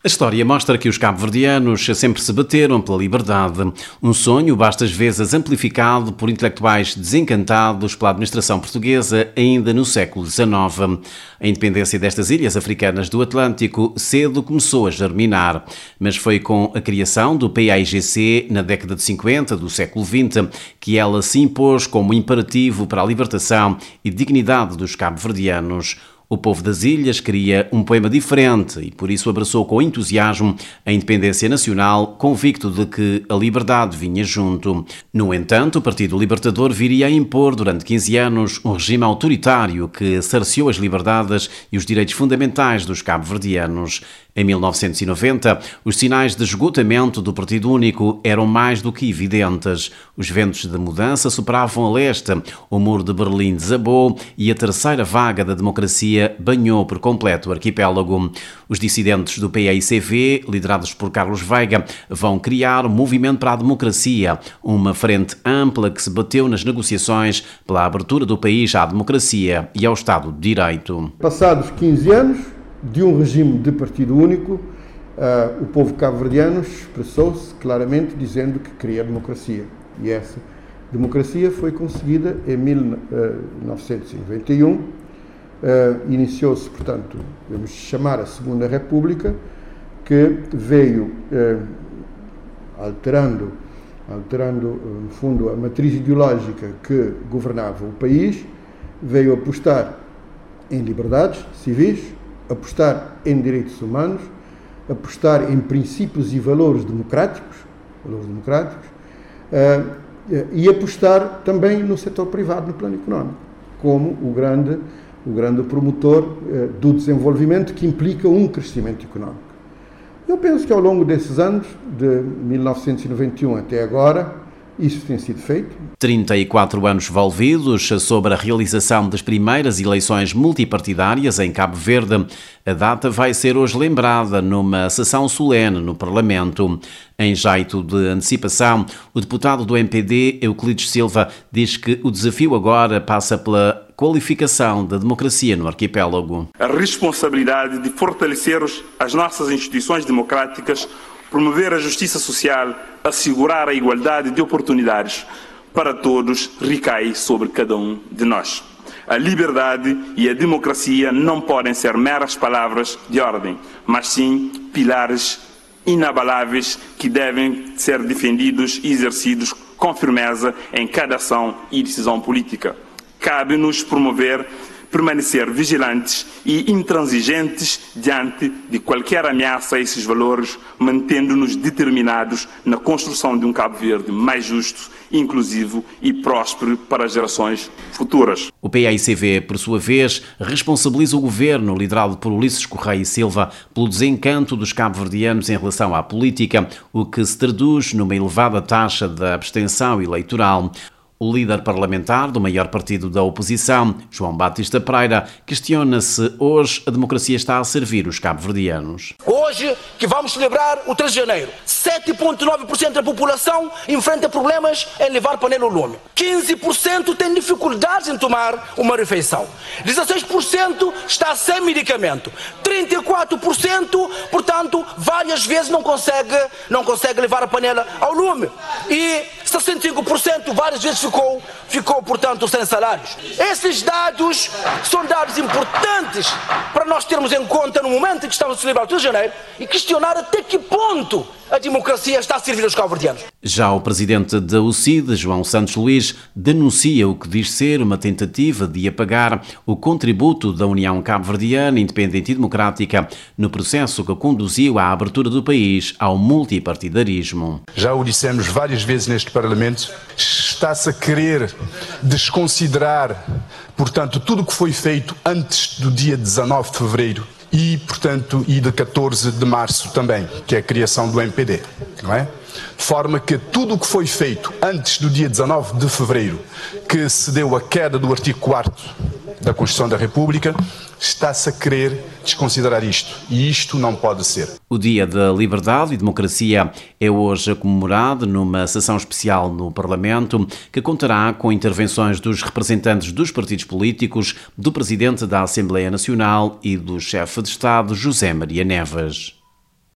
A história mostra que os cabo-verdianos sempre se bateram pela liberdade, um sonho bastas vezes amplificado por intelectuais desencantados pela administração portuguesa ainda no século XIX. A independência destas ilhas africanas do Atlântico cedo começou a germinar, mas foi com a criação do PAIGC na década de 50 do século XX que ela se impôs como imperativo para a libertação e dignidade dos cabo-verdianos. O povo das ilhas queria um poema diferente e por isso abraçou com entusiasmo a independência nacional, convicto de que a liberdade vinha junto. No entanto, o Partido Libertador viria a impor durante 15 anos um regime autoritário que cerceou as liberdades e os direitos fundamentais dos cabo-verdianos. Em 1990, os sinais de esgotamento do Partido Único eram mais do que evidentes. Os ventos de mudança sopravam a leste, o muro de Berlim desabou e a terceira vaga da democracia banhou por completo o arquipélago. Os dissidentes do PAICV, liderados por Carlos Veiga, vão criar o Movimento para a Democracia, uma frente ampla que se bateu nas negociações pela abertura do país à democracia e ao Estado de Direito. Passados 15 anos de um regime de partido único, o povo cabo-verdiano expressou-se claramente dizendo que queria democracia. E essa democracia foi conseguida em 1991. Iniciou-se, portanto, vamos chamar a Segunda República, que veio alterando, no fundo, a matriz ideológica que governava o país, veio apostar em liberdades civis, apostar em direitos humanos, apostar em princípios e valores democráticos e apostar também no setor privado, no plano económico, como o grande promotor do desenvolvimento que implica um crescimento económico. Eu penso que ao longo desses anos, de 1991 até agora, isso tem sido feito. 34 anos envolvidos sobre a realização das primeiras eleições multipartidárias em Cabo Verde. A data vai ser hoje lembrada numa sessão solene no Parlamento. Em jeito de antecipação, o deputado do MPD, Euclides Silva, diz que o desafio agora passa pela qualificação da democracia no arquipélago. A responsabilidade de fortalecer as nossas instituições democráticas, promover a justiça social, assegurar a igualdade de oportunidades para todos recai sobre cada um de nós. A liberdade e a democracia não podem ser meras palavras de ordem, mas sim pilares inabaláveis que devem ser defendidos e exercidos com firmeza em cada ação e decisão política. Cabe-nos permanecer vigilantes e intransigentes diante de qualquer ameaça a esses valores, mantendo-nos determinados na construção de um Cabo Verde mais justo, inclusivo e próspero para as gerações futuras. O PAICV, por sua vez, responsabiliza o governo, liderado por Ulisses Correia e Silva, pelo desencanto dos cabo-verdianos em relação à política, o que se traduz numa elevada taxa de abstenção eleitoral. O líder parlamentar do maior partido da oposição, João Batista Pereira, questiona se hoje a democracia está a servir os cabo-verdianos. Hoje, que vamos celebrar o 3 de janeiro, 7,9% da população enfrenta problemas em levar panela ao lume. 15% tem dificuldades em tomar uma refeição. 16% está sem medicamento. 34%, portanto, várias vezes não consegue levar a panela ao lume. E 65% várias vezes ficou, portanto, sem salários. Esses dados são dados importantes para nós termos em conta no momento em que estamos a celebrar o 3 de janeiro e questionar até que ponto a democracia está a servir aos cabo-verdianos. Já o presidente da UCID, João Santos Luís, denuncia o que diz ser uma tentativa de apagar o contributo da União Cabo-Verdiana Independente e Democrática no processo que conduziu à abertura do país ao multipartidarismo. Já o dissemos várias vezes neste Parlamento, está-se a querer desconsiderar, portanto, tudo o que foi feito antes do dia 19 de fevereiro e, portanto, de 14 de março também, que é a criação do MPD, não é? De forma que tudo o que foi feito antes do dia 19 de fevereiro, que se deu a queda do artigo 4º da Constituição da República, está-se a querer desconsiderar isto. E isto não pode ser. O Dia da Liberdade e Democracia é hoje comemorado numa sessão especial no Parlamento que contará com intervenções dos representantes dos partidos políticos, do Presidente da Assembleia Nacional e do Chefe de Estado, José Maria Neves.